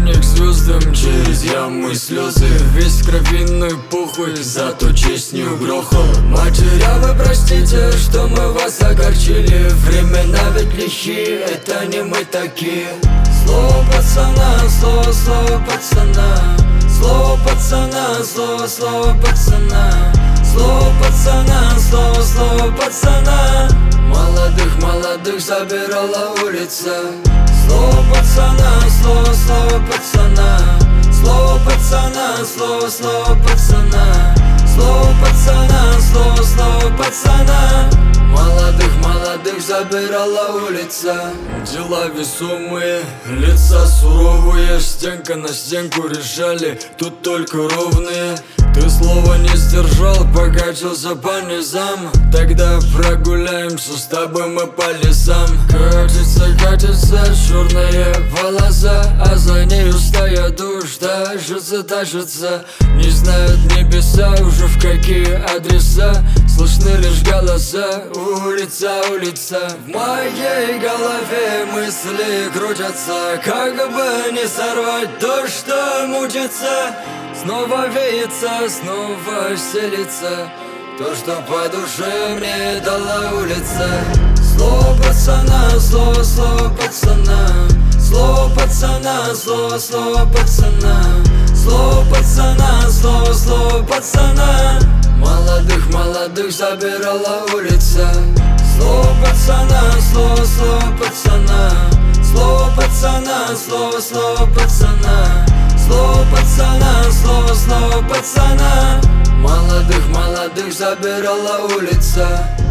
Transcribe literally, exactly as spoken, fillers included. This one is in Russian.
не к звездам, через ямы слезы. Весь кровиной похуй, зато честь не угрохал. Матеря, вы простите, что мы вас огорчили. Времена ведь лихие, это не мы такие. Слово пацана, слово, слово пацана. Слово пацана, слово, слово пацана. Слово пацана, слово, слово пацана. Молодых, молодых забирала улица. Слово пацана, слово, слово пацана. Слово пацана, слово, слово пацана. Слово пацана, слово, слово пацана. Молодых, молодых забирала улица. Дела весомые, лица суровые. Стенка на стенку решали, тут только ровные. Ты слова не сдержал, покатился по низам. Тогда прогуляемся с тобой мы по лесам. Катится, катится черная полоса, а за нею стая душ тащится, тащится. Не знают небеса уже в какие адреса. Слышны лишь голоса, улица, улица. В моей голове мысли крутятся, как бы не сорвать то, что мучится. Снова веется, снова стелится то, что по душе мне дала улица. Слово пацана, слово, слово пацана. Слово пацана, слово, слово пацана. Слово пацана, слово, слово пацана. Молодых, молодых забирала улица. Слово пацана, слово, слово пацана. Слово пацана, слово, слово пацана. Слово пацана, слово, слово пацана. Молодых, молодых забирала улица.